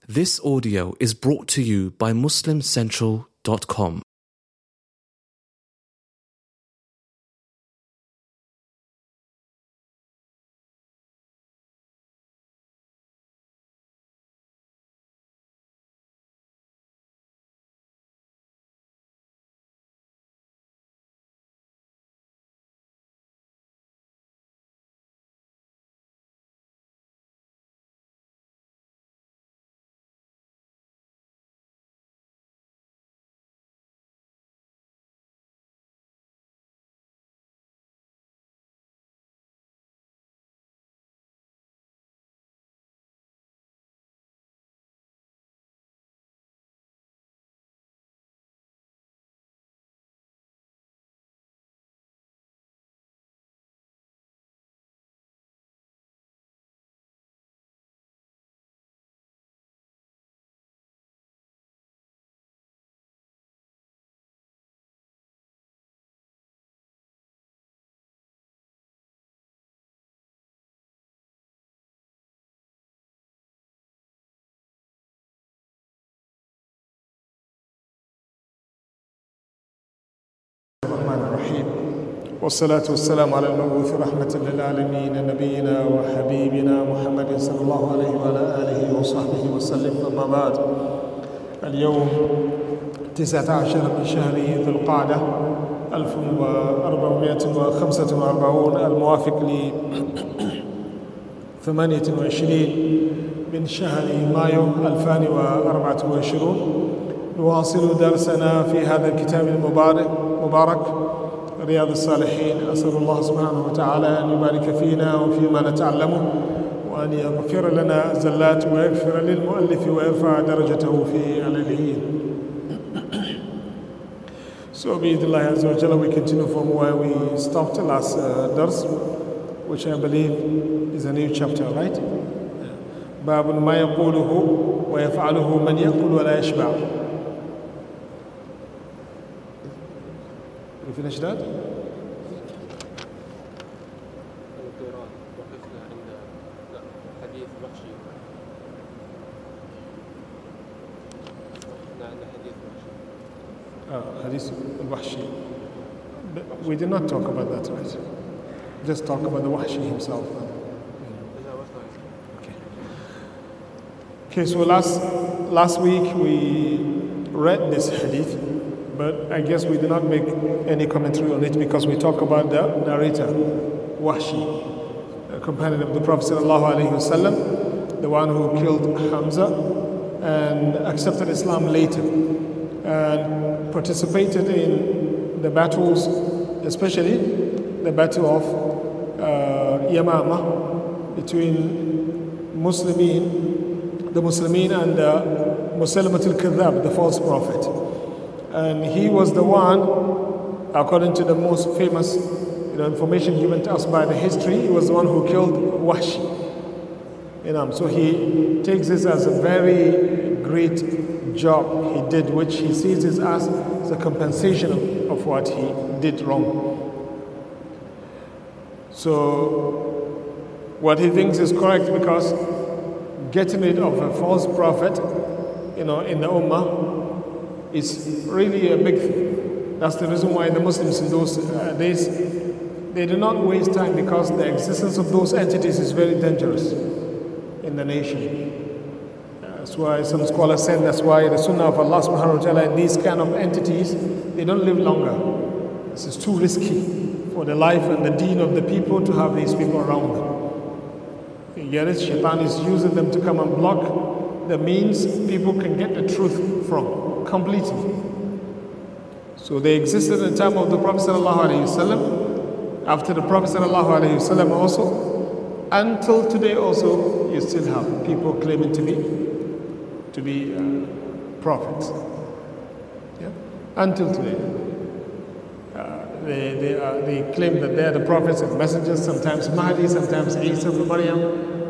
This audio is brought to you by MuslimCentral.com. الرحمن الرحيم والصلاة والسلام على المبعوث رحمة للعالمين نبينا وحبيبنا محمد صلى الله عليه وعلى آله وصحبه وسلم. أما بعد، اليوم 19 من شهر ذي القعدة 1445 الموافق ل 28 من شهر مايو 2024. نواصل درسنا في هذا الكتاب المبارك رياض الصالحين. أسأل الله سبحانه وتعالى أن يبارك فينا وفيما نتعلمه، وأن يغفر لنا زلات ويغفر للمؤلف ويرفع درجته في العليين. So بإذن Azza wa Jalla, we continue from where we stopped last dars, which I believe is a new chapter, right? باب ما يقوله ويفعله من يأكل ولا يشبع. We finish that? Hadith al-Wahshi. We did not talk about that, right? Just talk about the Wahshi himself. Okay, so last week we read this hadith, but I guess we did not make any commentary on it because we talk about the narrator, Wahshi, a companion of the Prophet ﷺ, the one who killed Hamza and accepted Islam later and participated in the battles, especially the battle of Yamama between the Muslimin and Musaylimat al-Kadhab, the false prophet. And he was the one, according to the most famous information given to us by the history, he was the one who killed Wahshi. So he takes this as a very great job he did, which he sees as a compensation of what he did wrong. So what he thinks is correct, because getting rid of a false prophet, in the Ummah is really a big thing. That's the reason why the Muslims in those days, they do not waste time, because the existence of those entities is very dangerous in the nation. That's why some scholars said that's why the Sunnah of Allah subhanahu wa ta'ala and these kind of entities, they don't live longer. This is too risky for the life and the deen of the people to have these people around them. Yet Shaitan is using them to come and block the means people can get the truth from completely. So they existed at the time of the Prophet ﷺ, after the Prophet ﷺ also, until today also. You still have people claiming to be prophets. Yeah? Until today. They claim that they are the prophets and messengers, sometimes Mahdi, sometimes Isa ibn Maryam.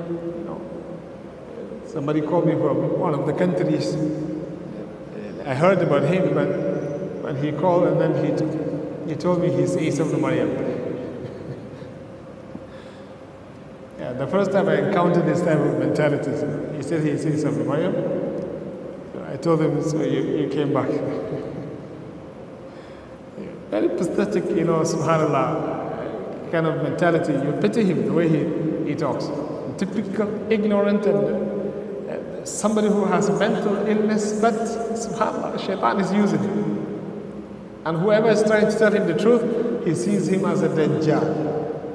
Somebody called me from one of the countries. I heard about him, but when he called and then he told me he's Isa ibn Maryam. The first time I encountered this type of mentality, he said he sees of Maryam. So I told him, so you came back. Very pathetic, subhanAllah, kind of mentality. You pity him the way he talks. Typical, ignorant, and somebody who has mental illness, but subhanAllah, shaitan is using him. And whoever is trying to tell him the truth, he sees him as a dajjal.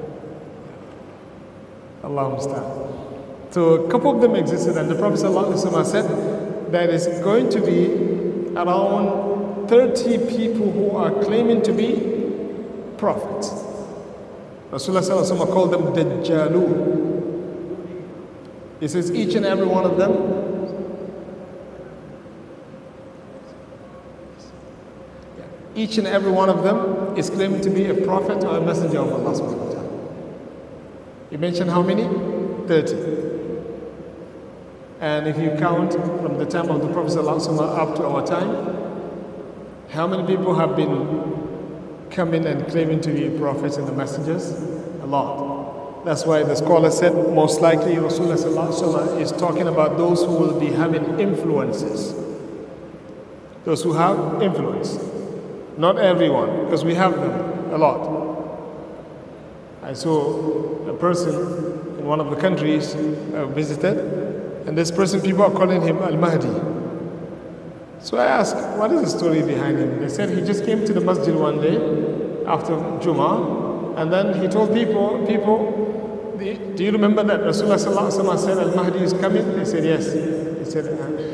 Allah musta'an. So a couple of them existed, and the Prophet ﷺ said there is going to be around 30 people who are claiming to be prophets. Rasulullah ﷺ called them Dajjalun. He says each and every one of them is claiming to be a prophet or a messenger of Allah subhanahu wa ta'ala. He mentioned how many? 30. And if you count from the time of the Prophet ﷺ up to our time, how many people have been coming and claiming to be prophets and the messengers? A lot. That's why the scholar said most likely Rasulullah ﷺ is talking about those who will be having influences. Those who have influence. Not everyone, because we have them a lot. I saw a person in one of the countries I visited, and this person, people are calling him Al-Mahdi. So I asked, what is the story behind him? They said he just came to the masjid one day after Jummah, and then he told people, do you remember that Rasulullah ﷺ said Al-Mahdi is coming? They said, yes. He said,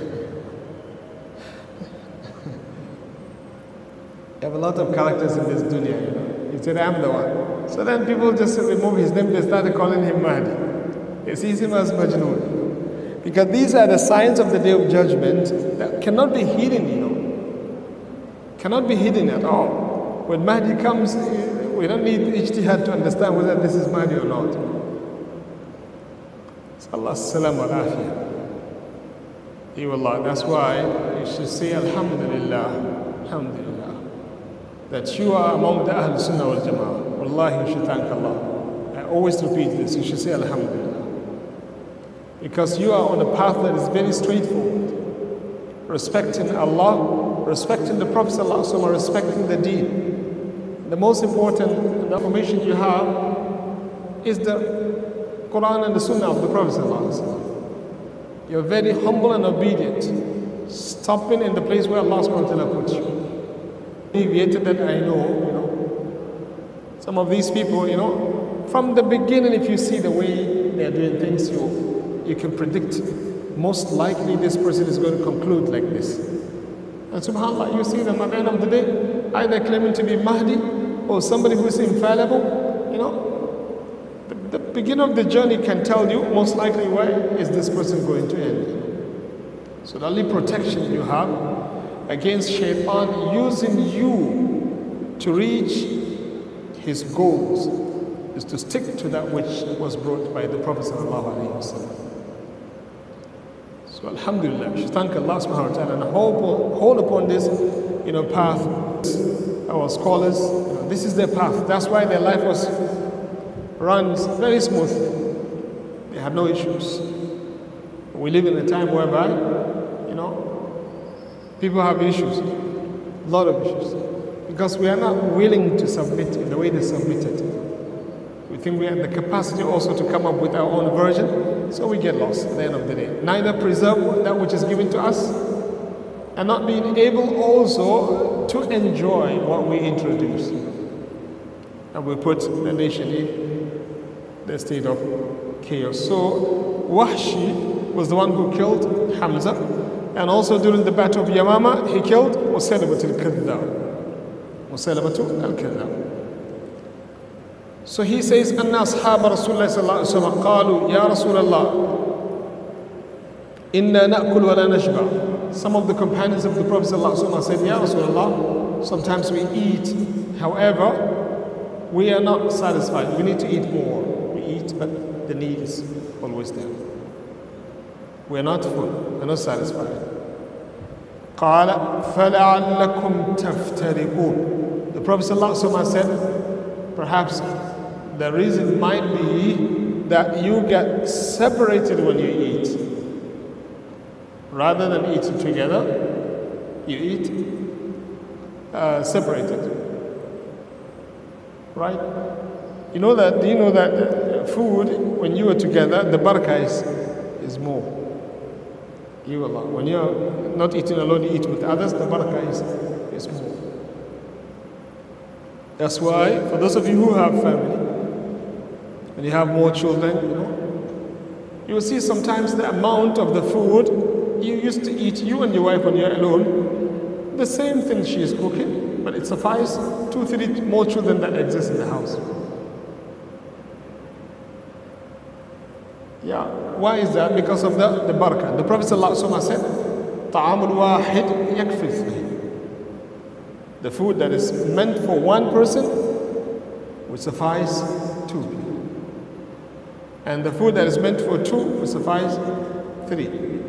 you have a lot of characters in this dunya, He said, I'm the one. So then people just remove his name, they started calling him Mahdi. They see him as Majnoon. Because these are the signs of the Day of Judgment that cannot be hidden, Cannot be hidden at all. When Mahdi comes, we don't need ijtihad to understand whether this is Mahdi or not. Sallallahu salam wa afiyah. That's why you should say Alhamdulillah, Alhamdulillah, that you are among the Ahl Sunnah wal Jama'ah. Wallahi, you should thank Allah. I always repeat this, you should say Alhamdulillah. Because you are on a path that is very straightforward. Respecting Allah, respecting the Prophet ﷺ, respecting the Deen. The most important information you have is the Quran and the Sunnah of the Prophet ﷺ. You're very humble and obedient, stopping in the place where Allah SWT puts you. Deviated that I know, some of these people, from the beginning, if you see the way they're doing things, you can predict most likely this person is going to conclude like this. And subhanAllah, you see them at the end of the day, either claiming to be Mahdi or somebody who is infallible. The beginning of the journey can tell you most likely where is this person going to end. So the only protection you have against shaitan using you to reach his goals is to stick to that which was brought by the Prophet ﷺ. So alhamdulillah, we should thank Allah subhanahu wa ta'ala and hold upon this path. Our scholars, this is their path. That's why their life runs very smoothly. They have no issues. We live in a time whereby, people have issues, a lot of issues, because we are not willing to submit in the way they submitted. We think we have the capacity also to come up with our own version, so we get lost at the end of the day. Neither preserve that which is given to us, and not being able also to enjoy what we introduce. And we put the nation in the state of chaos. So Wahshi was the one who killed Hamza, and also during the battle of Yamama, he killed Musaylamat al-Kadhdhab. Musaylamat al-Kadhdhab. So he says, Anna ashab Rasulullah sallallahu alayhi wa sallam qalu, Ya Rasulullah, inna na'kul wa la nashba. Some of the companions of the Prophet sallallahu alayhi wa sallam said, Ya Rasulullah, sometimes we eat, however, we are not satisfied. We need to eat more. We eat, but the need is always there. We are not full. We are not satisfied. قال فلعلكم تفترقون. The Prophet ﷺ said, perhaps the reason might be that you get separated when you eat. Rather than eating together, you eat separated. Right? Do you know that food, when you are together, the barakah is more. You Allah. When you're not eating alone, you eat with others, the barakah is more. That's why, for those of you who have family, and you have more children, you will see sometimes the amount of the food you used to eat, you and your wife when you're alone, the same thing she is cooking, but it suffices 2-3 more children that exist in the house. Yeah, why is that? Because of the barakah. The Prophet ﷺ said, طَعَامُ الْوَاحِدْ يَكْفِي. The food that is meant for one person will suffice 2 people. And the food that is meant for 2 will suffice 3.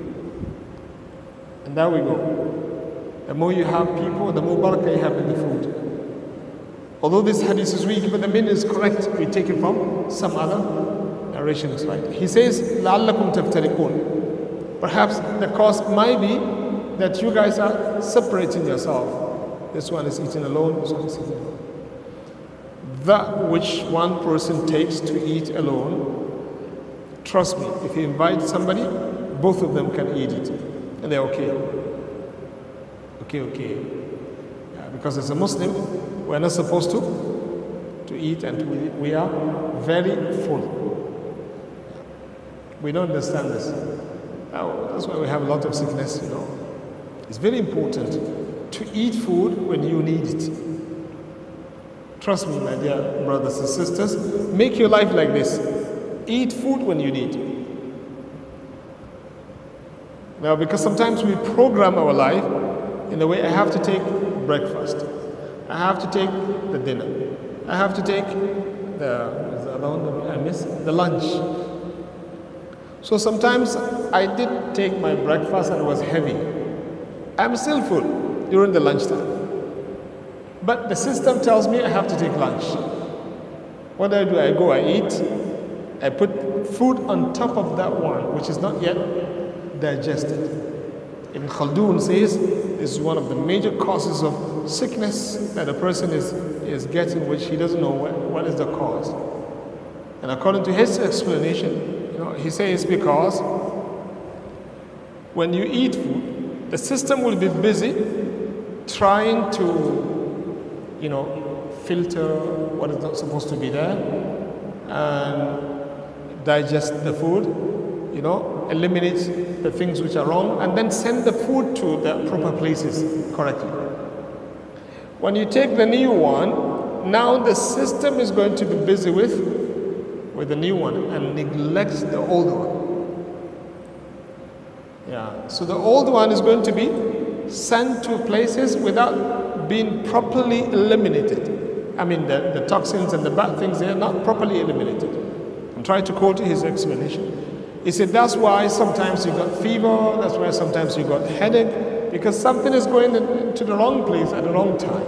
And there we go. The more you have people, the more barakah you have in the food. Although this hadith is weak, but the meaning is correct. We take it from some other narrations, right? He says, لَعَلَّكُمْ تَفْتَرِقُونَ. Perhaps the cause might be that you guys are separating yourself. This one is eating alone, this one is eating alone. That which one person takes to eat alone, trust me, if you invite somebody, both of them can eat it. And they're okay. Okay. Yeah, because as a Muslim, we're not supposed to eat, and we are very full. We don't understand this. That's why we have a lot of sickness, It's very important to eat food when you need it. Trust me, my dear brothers and sisters, make your life like this. Eat food when you need. Now, because sometimes we program our life in the way I have to take breakfast, I have to take the dinner, I have to take the lunch. So sometimes I did take my breakfast and it was heavy. I'm still full during the lunchtime. But the system tells me I have to take lunch. What do? I go, I eat, I put food on top of that one, which is not yet digested. Ibn Khaldun says this is one of the major causes of sickness that a person is getting, which he doesn't know what is the cause. And according to his explanation, he says because when you eat food, the system will be busy trying to, filter what is not supposed to be there and digest the food, eliminate the things which are wrong, and then send the food to the proper places correctly. When you take the new one, now the system is going to be busy with the new one and neglects the old one. Yeah, so the old one is going to be sent to places without being properly eliminated. I mean, the toxins and the bad things, they are not properly eliminated. I'm trying to quote his explanation. He said that's why sometimes you got fever, that's why sometimes you got headache, because something is going into the wrong place at the wrong time.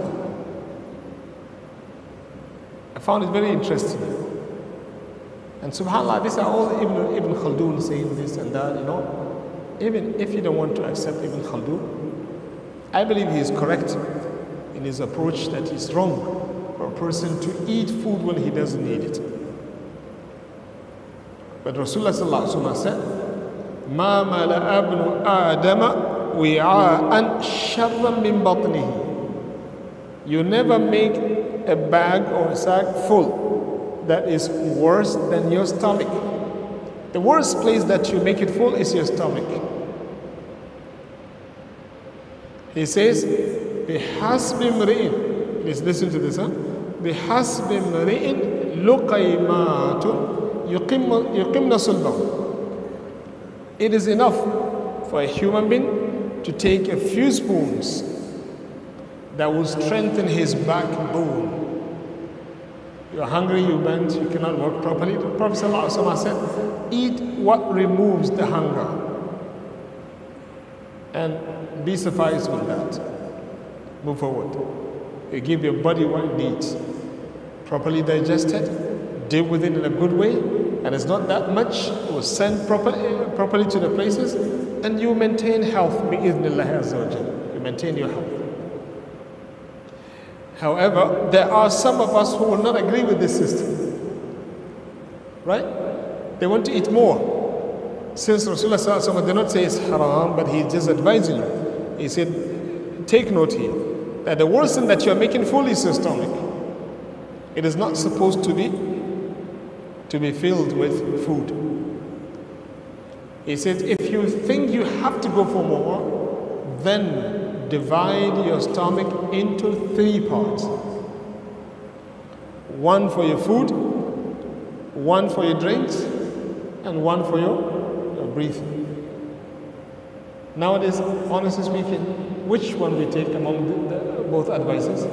I found it very interesting. And subhanAllah, these are all Ibn Khaldun saying this and that, Even if you don't want to accept Ibn Khaldun, I believe he is correct in his approach that it's wrong for a person to eat food when he doesn't need it. But Rasulullah said, مَا مَلَأَ ابْنُ آدَمَ وِعَاءً شَرًّا مِّن بَطْنِهِ. You never make a bag or a sack full that is worse than your stomach. The worst place that you make it full is your stomach. He says, بِحَسْبِ امْرِئٍ. Please listen to this. بِحَسْبِ امْرِئٍ لُقَيْمَاتٌ يُقِمْنَ صُلْبَهُ. It is enough for a human being to take a few spoons that will strengthen his backbone. You're hungry, you bent, you cannot work properly. The Prophet ﷺ said, eat what removes the hunger. And be sufficed with that. Move forward. You give your body what it needs. Properly digested, deal with it in a good way, and it's not that much, it was sent properly to the places, and you maintain health, bi-idhnillah azza wa jalla. You maintain your health. However, there are some of us who will not agree with this system. Right? They want to eat more. Since Rasulullah sallallahu alaihi wasallam did not say it's haram, but he's just advising you. He said, take note here, that the worst thing that you're making full is your stomach. It is not supposed to be filled with food. He said, if you think you have to go for more, then divide your stomach into 3 parts. 1 for your food, 1 for your drinks, and 1 for your breathing. Nowadays, honestly speaking, which one we take among both advices?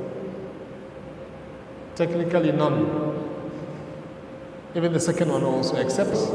Technically none. Even the second one also accepts.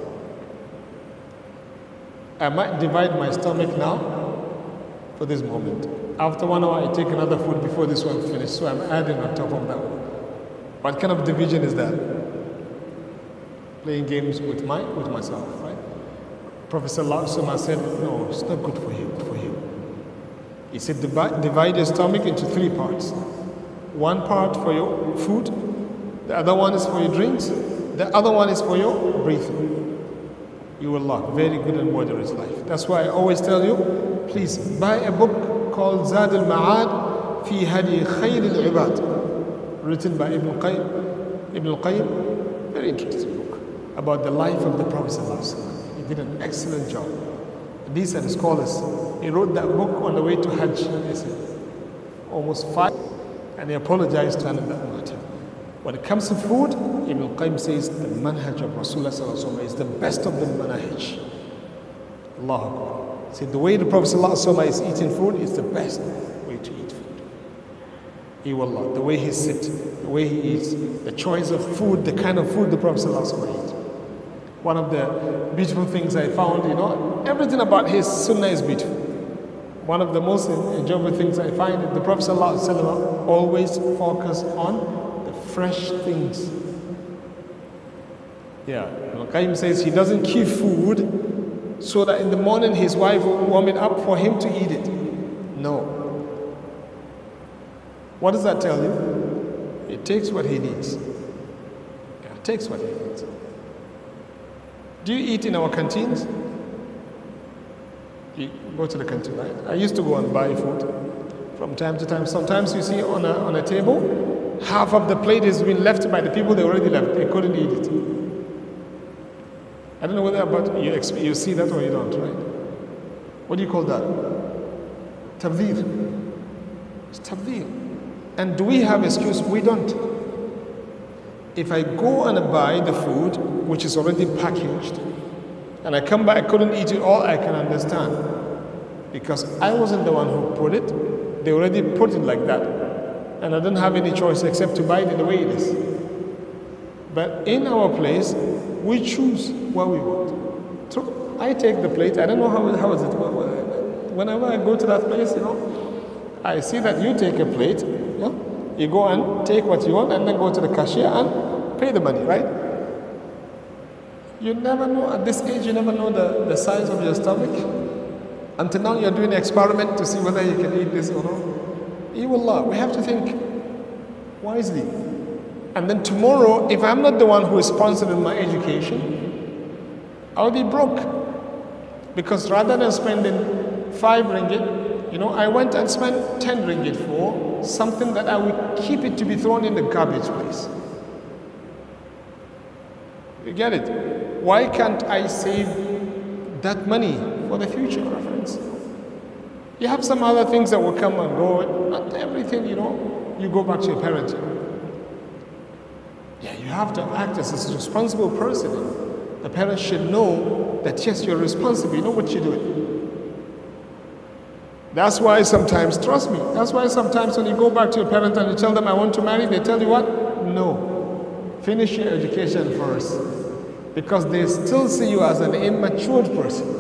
I might divide my stomach now for this moment. After 1 hour, I take another food before this one finishes, so I'm adding on top of that one. What kind of division is that? Playing games with myself, right? Prophet ﷺ said, no, it's not good for you. He said, divide your stomach into 3 parts. 1 part for your food, the other one is for your drinks, the other one is for your breathing. You will love very good and moderate life. That's why I always tell you, please buy a book called Zad al-Ma'ad fi Hadi Khayr al-Ibad, written by Ibn al-Qayyim. Very interesting book about the life of the Prophet ﷺ. He did an excellent job. These are the scholars. He wrote that book on the way to Hajj. He said, almost 5, and he apologized to that matter. When it comes to food, Ibn al-Qayyim says the manhaj of Rasulullah is the best of the manhaj. Allahu Akbar. See, the way the Prophet is eating food is the best way to eat food. He will love the way he sits, the way he eats, the choice of food, the kind of food the Prophet eats. One of the beautiful things I found, everything about his sunnah is beautiful. One of the most enjoyable things I find is the Prophet always focused on fresh things. Yeah, Al-Qayyim says he doesn't keep food so that in the morning his wife will warm it up for him to eat it. No. What does that tell you? It takes what he needs. Yeah, it takes what he needs. Do you eat in our canteens? You go to the canteen, right? I used to go and buy food from time to time. Sometimes you see on a table, half of the plate has been left by the people they already left. They couldn't eat it. I don't know whether but you see that or you don't, right? What do you call that? Tabdhir. It's tabdhir. And do we have excuse? We don't. If I go and buy the food, which is already packaged, and I come back, I couldn't eat it all, I can understand. Because I wasn't the one who put it. They already put it like that. And I don't have any choice except to buy it the way it is. But in our place, we choose what we want. So I take the plate. I don't know how is it. Whenever I go to that place, I see that you take a plate. You go and take what you want, and then go to the cashier and pay the money, right? You never know at this age. You never know the size of your stomach. Until now, you're doing an experiment to see whether you can eat this or not. Wallah, we have to think wisely. And then tomorrow, if I'm not the one who is sponsoring my education, I'll be broke. Because rather than spending 5 ringgit, I went and spent 10 ringgit for something that I would keep it to be thrown in the garbage place. You get it? Why can't I save that money for the future, my friends? You have some other things that will come and go. Not everything, you go back to your parents. Yeah, you have to act as a responsible person. The parents should know that, yes, you're responsible. You know what you're doing. That's why sometimes, trust me, that's why sometimes when you go back to your parents and you tell them, I want to marry, they tell you what? No. Finish your education first. Because they still see you as an immature person.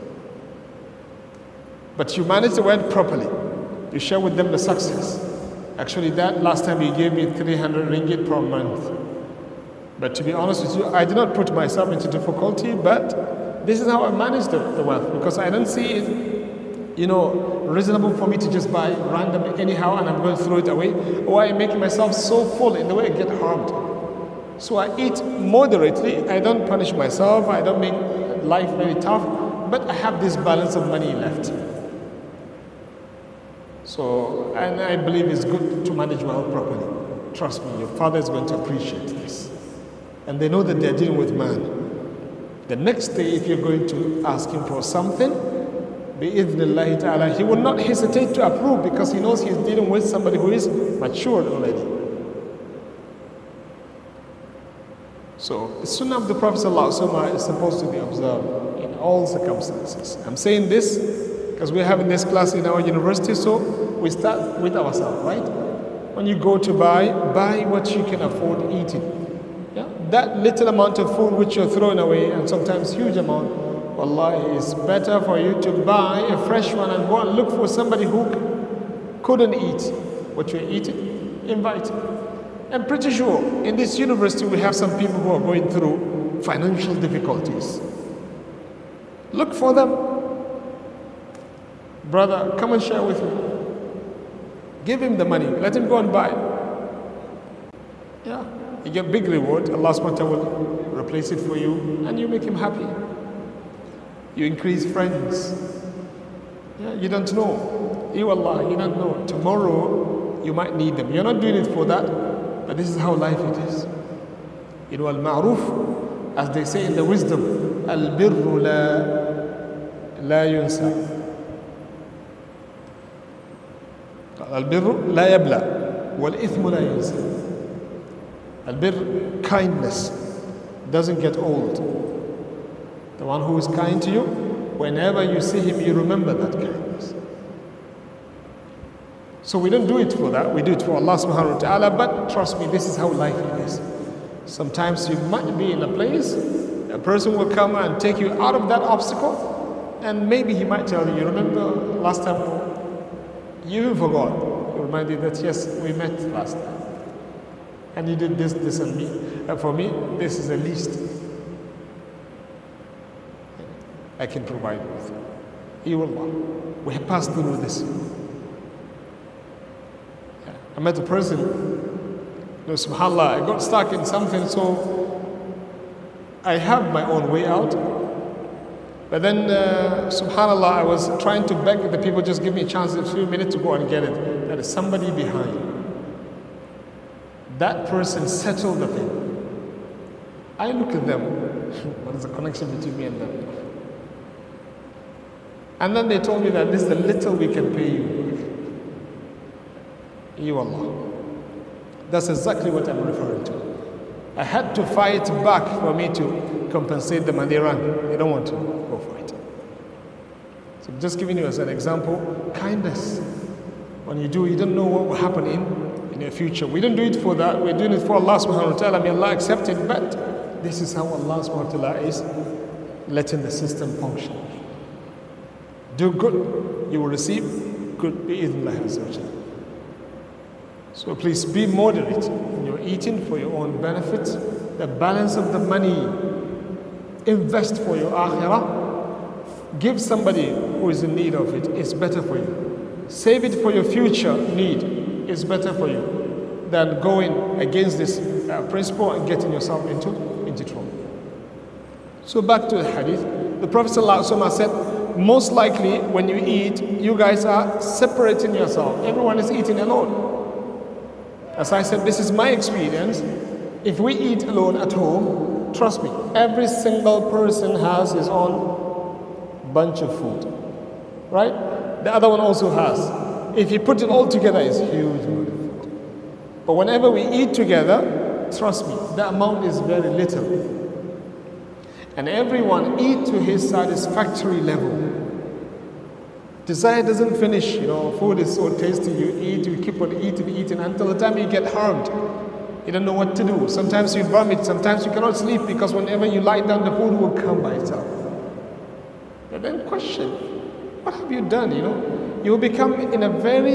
But you manage the word properly. You share with them the success. Actually, that last time you gave me 300 ringgit per month. But to be honest with you, I did not put myself into difficulty, but this is how I manage the wealth, because I don't see it, reasonable for me to just buy randomly anyhow and I'm going to throw it away, or I'm making myself so full in the way I get harmed. So I eat moderately, I don't punish myself, I don't make life very tough, but I have this balance of money left. So, and I believe it's good to manage wealth properly. Trust me, your father is going to appreciate this. And they know that they're dealing with man. The next day, if you're going to ask him for something, bi'idhnillahi ta'ala, he will not hesitate to approve, because he knows he's dealing with somebody who is matured already. So, the sunnah of the Prophet ﷺ is supposed to be observed in all circumstances. I'm saying this because we're having this class in our university, so we start with ourselves, right? When you go to buy what you can afford eating. Yeah? That little amount of food which you're throwing away, and sometimes huge amount, wallahi, is better for you to buy a fresh one and go and look for somebody who couldn't eat what you're eating. Invite. I'm pretty sure in this university we have some people who are going through financial difficulties. Look for them. Brother, come and share with me. Give him the money. Let him go and buy. Yeah. You get big reward. Allah subhanahu wa ta'ala will replace it for you and you make him happy. You increase friends. Yeah, you don't know. You Allah, you don't know. Tomorrow you might need them. You're not doing it for that, but this is how life it is. Al-ma'ruf, as they say in the wisdom, al-birru la yunsa. Al-birru la yabla, wal-ithmu la yunsa. Al-birr, kindness, doesn't get old. The one who is kind to you, whenever you see him, you remember that kindness. So we don't do it for that, we do it for Allah subhanahu wa ta'ala, but trust me, this is how life is. Sometimes you might be in a place, a person will come and take you out of that obstacle, and maybe he might tell you, you remember last time, you forgot. You reminded that, yes, we met last time. And you did this and me. And for me, this is the least I can provide with. You Allah, we have passed through this. I met a person, subhanAllah, I got stuck in something, so I have my own way out. But then, subhanAllah, I was trying to beg the people, just give me a chance, a few minutes to go and get it. There is somebody behind. That person settled the thing. I look at them, what is the connection between me and them? And then they told me that this is the little we can pay you. You Allah. That's exactly what I'm referring to. I had to fight back for me to compensate them, and they run. They don't want to go for it. So I'm just giving you as an example, kindness. When you do, you don't know what will happen in the future. We don't do it for that. We're doing it for Allah subhanahu wa ta'ala. May Allah accept it, but this is how Allah subhanahu wa ta'ala is letting the system function. Do good, you will receive good bi'idhnillah azza wa jalla. So please be moderate when you're eating for your own benefit. The balance of the money, invest for your akhirah. Give somebody who is in need of it, it's better for you. Save it for your future need, it's better for you than going against this principle and getting yourself into trouble. So back to the hadith. The Prophet ﷺ said, most likely when you eat, you guys are separating yourself. Everyone is eating alone. As I said, this is my experience. If we eat alone at home, trust me, every single person has his own bunch of food, right? The other one also has. If you put it all together, it's huge amount of food. But whenever we eat together, trust me, the amount is very little. And everyone eat to his satisfactory level. Desire doesn't finish, food is so tasty, you eat, you keep on eating until the time you get harmed. You don't know what to do. Sometimes you vomit, sometimes you cannot sleep because whenever you lie down, the food will come by itself. But then question, what have you done, You will become in a very,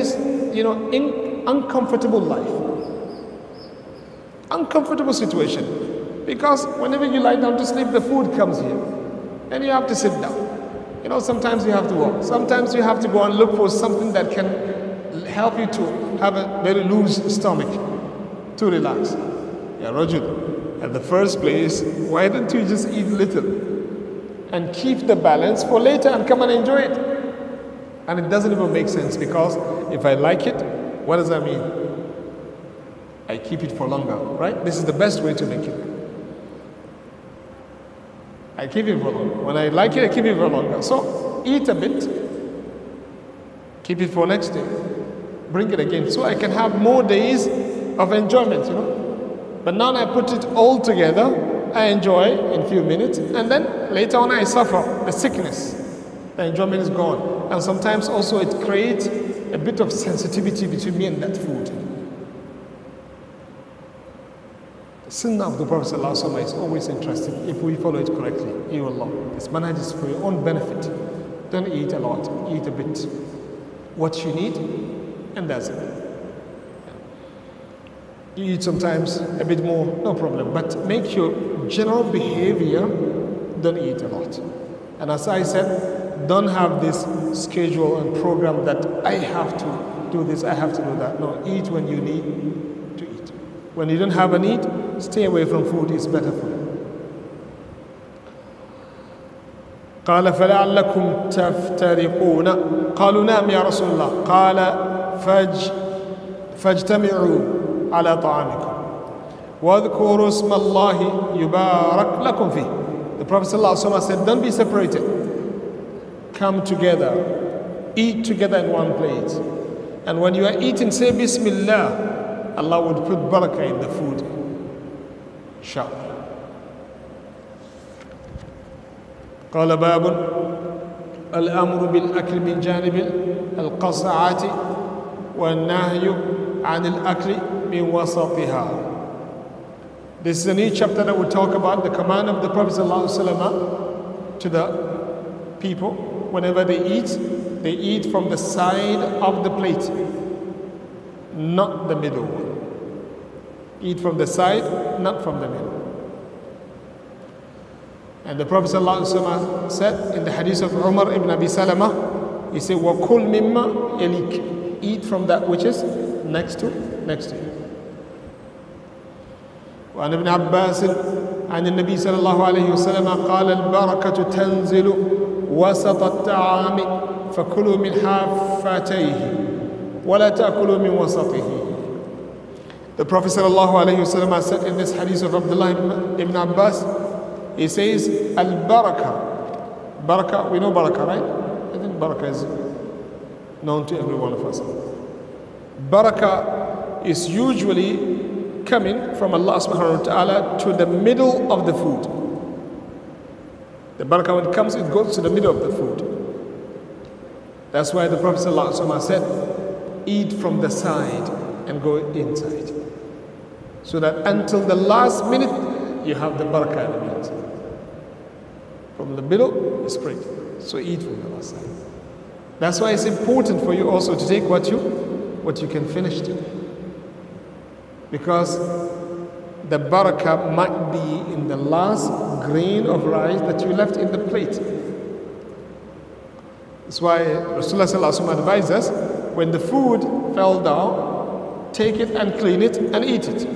uncomfortable life. Uncomfortable situation. Because whenever you lie down to sleep, the food comes here. And you have to sit down. You know, sometimes you have to walk. Sometimes you have to go and look for something that can help you to have a very loose stomach to relax. Ya Rajul, at the first place, why don't you just eat little and keep the balance for later and come and enjoy it? And it doesn't even make sense, because if I like it, what does that mean? I keep it for longer, right? This is the best way to make it. I keep it for longer. When I like it, I keep it for longer. So eat a bit, keep it for next day, bring it again, so I can have more days of enjoyment, you know. But now I put it all together, I enjoy in a few minutes, and then later on I suffer the sickness. The enjoyment is gone. And sometimes also it creates a bit of sensitivity between me and that food. The sunnah of the Prophet ﷺ is always interesting if we follow it correctly. You Allah. This manhaj is for your own benefit. Don't eat a lot, eat a bit. What you need, and that's it. You eat sometimes a bit more, no problem. But make your general behavior, don't eat a lot. And as I said, don't have this schedule and program that I have to do this, I have to do that. No, eat when you need to eat. When you don't have a need, stay away from food, it's better for you. قال فلعلكم تفترقون قالوا نعم يا رسول الله قال فاجتمعوا على طعامكم واذكروا اسم الله يبارك لكم فيه. The Prophet ﷺ said, don't be separated. Come together. Eat together in one plate. And when you are eating, say Bismillah. Allah would put barakah in the food. Inshallah. قال باب الأمر بالأكل من جانب القصعات والنهي عن الأكل من وسطها. This is a new chapter that will talk about the command of the Prophet ﷺ to the people. Whenever they eat from the side of the plate, not the middle one. Eat from the side, not from the middle. And the Prophet ﷺ said in the hadith of Umar ibn Abi Salama, he said, وَكُلْ مِمَّا يَلِيكَ. Eat from that which is next to you. وعن ابن عباس عن النبي صلى الله عليه وسلم قال البركة تنزل وسط الطعام فكلوا من حافتيه ولا تأكلوا من وسطه. The Prophet صلى الله عليه وسلم said in this hadith of Abdullah ibn Abbas, he says, Al-Barakah. Barakah, we know Barakah, right? I think Barakah is known to every one of us. Barakah is usually coming from Allah subhanahu wa ta'ala to the middle of the food. The barakah, when it comes, it goes to the middle of the food. That's why the Prophet ﷺ said, eat from the side and go inside. So that until the last minute, you have the barakah element. From the middle, you spread. So eat from the last side. That's why it's important for you also to take what you can finish. Because the barakah might be in the last grain of rice that you left in the plate. That's why Rasulullah ﷺ advised us, when the food fell down, take it and clean it and eat it.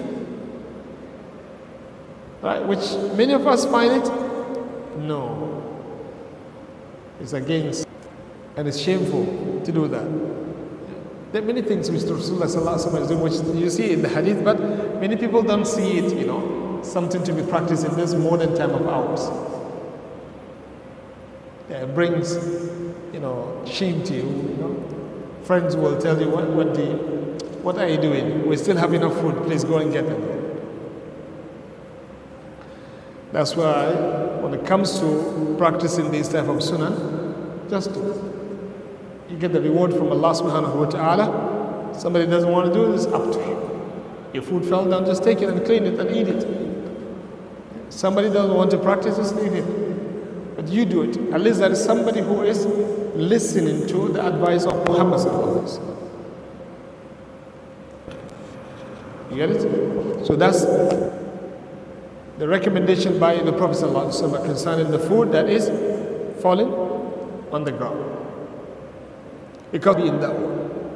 Right? Which many of us find it, no. It's against, and it's shameful to do that. There are many things which Rasulullah ﷺ is doing, which you see in the hadith, but many people don't see it, something to be practiced in this modern time of ours. Yeah, it brings, shame to you. Friends will tell you, what are you doing? We still have enough food, please go and get them. That's why when it comes to practicing this type of sunnah, just do it. You get the reward from Allah subhanahu wa ta'ala. Somebody doesn't want to do it, it's up to you. Your food fell down, just take it and clean it and eat it. Somebody doesn't want to practice, just leave it. But you do it. At least there is somebody who is listening to the advice of Muhammad sallallahu alaihi wasallam. You get it? So that's the recommendation by the Prophet ﷺ concerning the food that is falling on the ground. Because in that way.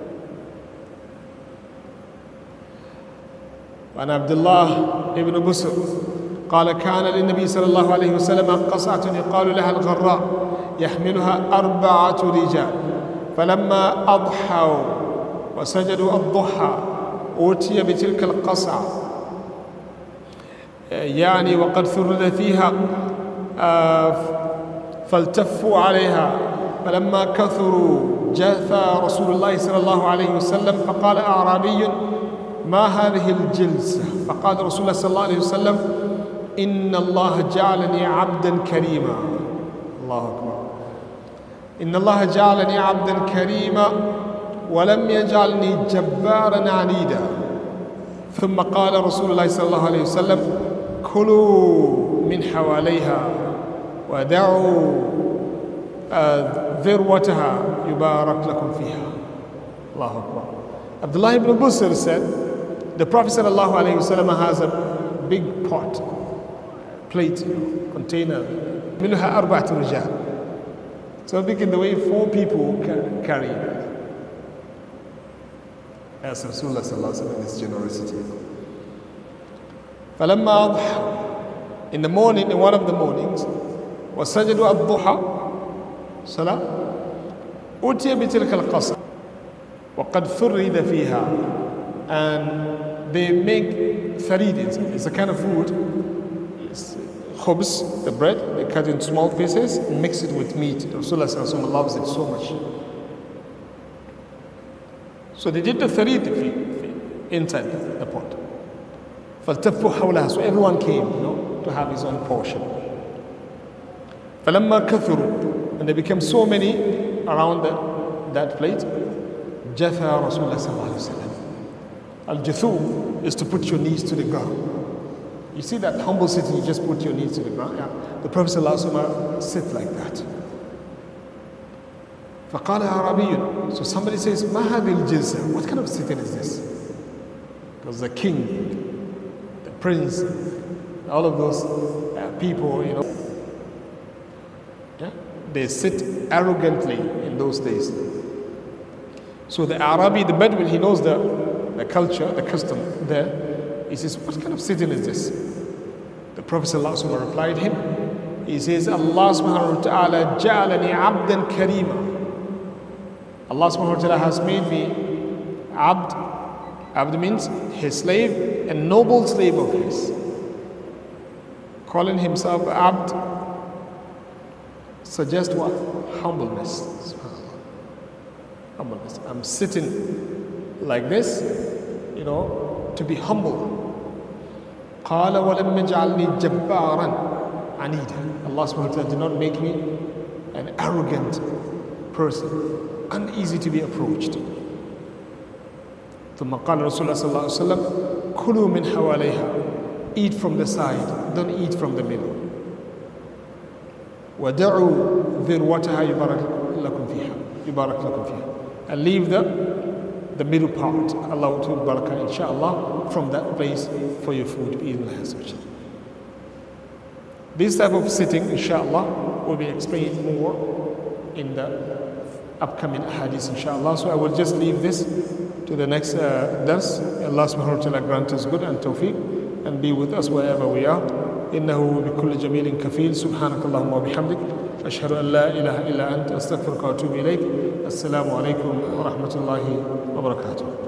وعن عبد الله ابن بسر قال كان للنبي صلى الله عليه وسلم قصعة يقال لها الغراء يحملها 4 رجال فلما أضحوا وسجدوا الضحى أوتي بتلك القصعة يعني وقد ثرد فيها فالتفوا عليها فلما كثروا جاثى رسول الله صلى الله عليه وسلم فقال أعرابي ما هذه الجلسة؟ فقال رسول الله صلى الله عليه وسلم إن الله جعلني عبدا كريما. الله أكبر. إن الله جعلني عبدا كريما ولم يجعلني جبارا عنيدا. ثم قال رسول الله صلى الله عليه وسلم كلوا من حواليها ودعوا ذروتها يبارك لكم فيها. الله أكبر. Abdullah ibn Busr said, the Prophet sallallahu alayhi wasallam has a big pot, plate, container, منها 4 رجال. So big in the way 4 people can carry it. As Rasulullah sallallahu alayhi wasallam, his generosity. فلما أضحى, in the morning, in one of the mornings, وسجدوا الضحى, صلاة, أتي بتلك القصة وقد فرد فيها, and they make tharid. It's a kind of food, it's khubz, the bread, they cut in small pieces and mix it with meat. Rasulullah sallallahu alaihi wasallam loves it so much. So they did the tharid inside the pot. فَالْتَفُّوا حَوْلَهَا, so everyone came, to have his own portion. فَلَمَّا كَثُرُوا, and they became so many around that plate. جَثَى رَسُولُ اللَّهِ صَلَّى اللَّهُ عَلَيْهِ وسلم. Al-Juthu is to put your knees to the ground. You see that humble sitting, you just put your knees to the ground. Yeah. The Prophet ﷺ sit like that. فَقَالَ أَعْرَابِيٌّ, so somebody says, مَا هَذِهِ الْجِلْسَةِ, what kind of sitting is this? Because the king, the prince, all of those people, yeah, they sit arrogantly in those days. So the Arabi, the Bedouin, he knows the culture, the custom there. He says, what kind of sitting is this? The Prophet ﷺ replied him. He says, Allah subhanahu wa ta'ala ja'alani abdan karima. Allah subhanahu wa ta'ala has made me abd. Abd means his slave, a noble slave of his. Calling himself abd suggests what? Humbleness. Humbleness. I'm sitting like this, to be humble. قال ولم يجعلني جبارا عنيدا. Allah subhanahu wa ta'ala did not make me an arrogant person, uneasy to be approached. ثم قال رسول الله صلى الله عليه وسلم كلوا من حواليها, eat from the side, don't eat from the middle. ودعوا ذروتها يبارك لكم فيها, and leave the middle part, Allah to barakah inshallah, from that place for your food. This type of sitting inshallah will be explained more in the upcoming hadith inshallah. So I will just leave this to the next dars. Allah subhanahu wa ta'ala grant us good and tawfiq and be with us wherever we are. إنه بكل جميل كفيل. سبحانك اللهم وبحمدك أشهد أن لا إله إلا أنت أستغفرك وأتوب إليك. السلام عليكم ورحمة الله وبركاته.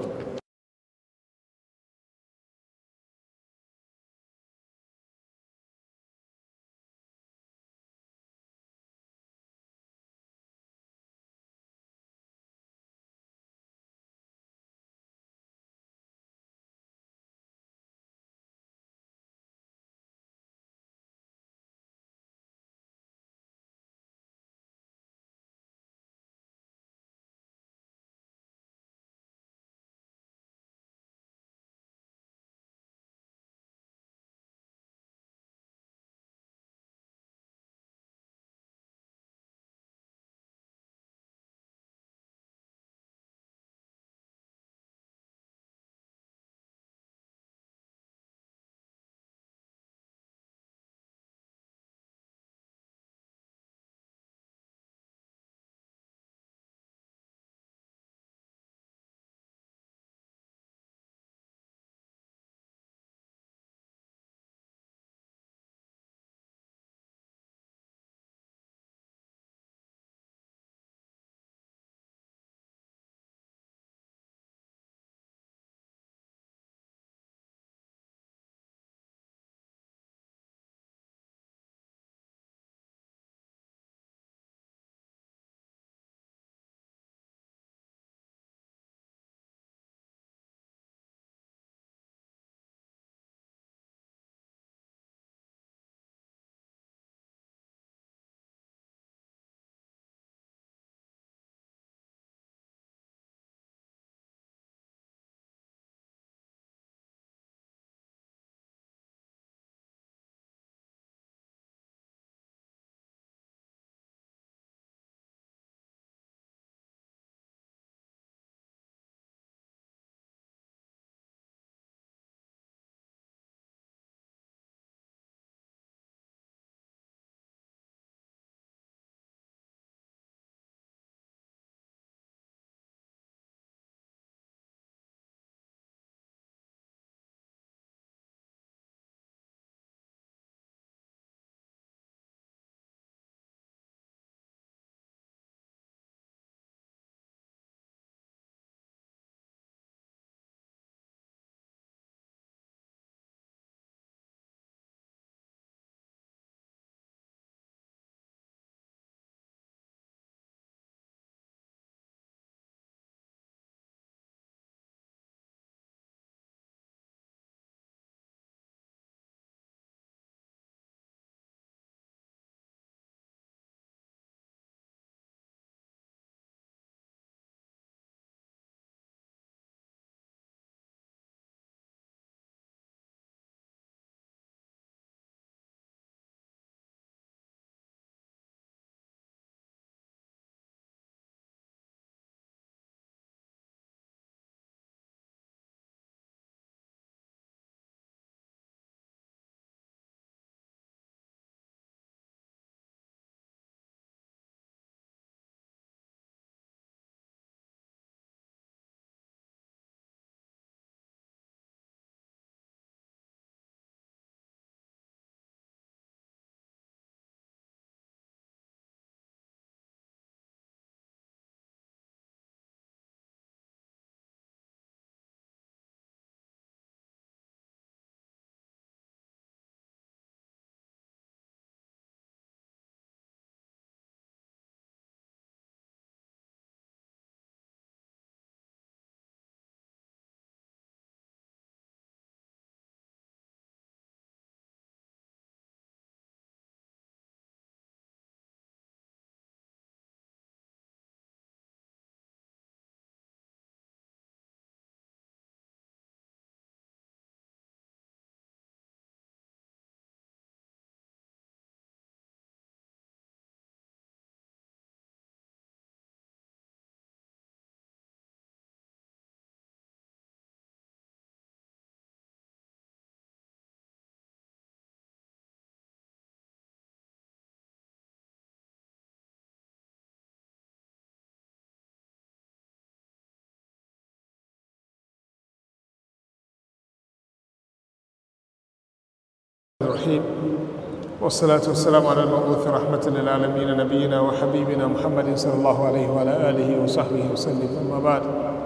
الرحيم والصلاة والسلام على المبعوث رحمة للعالمين نبينا وحبيبنا محمد صلى الله عليه وعلى آله وصحبه وسلم أما بعد.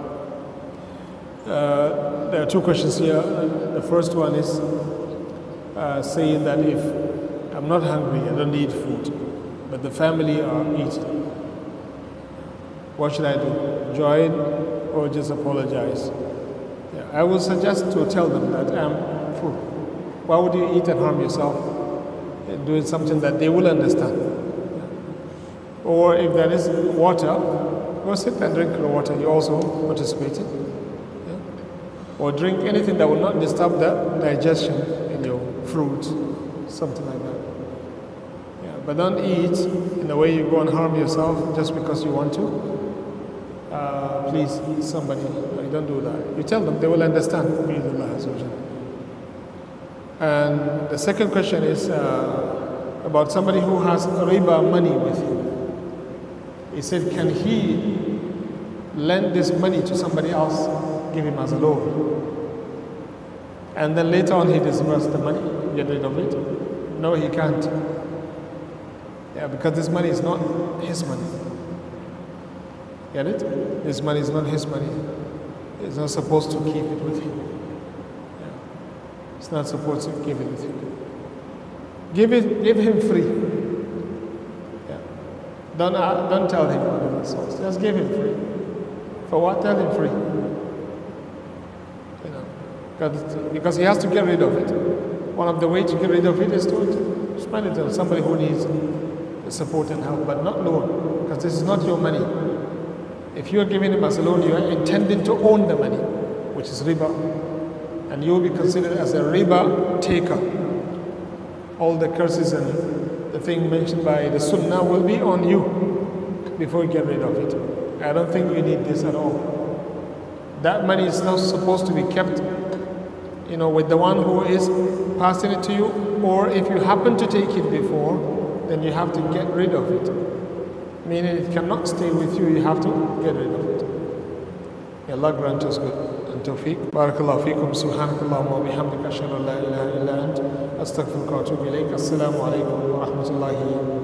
There are two questions here. The first one is saying that if I'm not hungry, I don't need food, but the family are eating, what should I do? Join or just apologize? Yeah, I would suggest to tell them that I'm full. Why would you eat and harm yourself? Doing something that they will understand. Or if there is water, go sit and drink the water. You also participated. Yeah? Or drink anything that will not disturb the digestion in your fruit, something like that. Yeah, but don't eat in a way you go and harm yourself just because you want to. Please, somebody, don't do that. You tell them, they will understand. And the second question is about somebody who has riba money with him. He said, can he lend this money to somebody else, give him as a loan? And then later on he disburses the money, get rid of it? No, he can't. Yeah, because this money is not his money. Get it? This money is not his money. He's not supposed to keep it with him. It's not supposed to give it with him. Give him free. Yeah. Don't tell him what the source. Just give him free. For what? Tell him free. Because he has to get rid of it. One of the ways to get rid of it is to spend it on somebody who needs support and help, but not loan, because this is not your money. If you are giving him as a loan, you are intending to own the money, which is riba. And you will be considered as a riba taker. All the curses and the thing mentioned by the sunnah will be on you before you get rid of it. I don't think you need this at all. That money is not supposed to be kept, with the one who is passing it to you, or if you happen to take it before, then you have to get rid of it. Meaning it cannot stay with you, you have to get rid of it. May Allah grant us good. التوفيق بارك الله فيكم سبحانك اللهم وبحمدك أشهد أن لا إله إلا أنت أستغفرك وأتوب إليك السلام عليكم ورحمة الله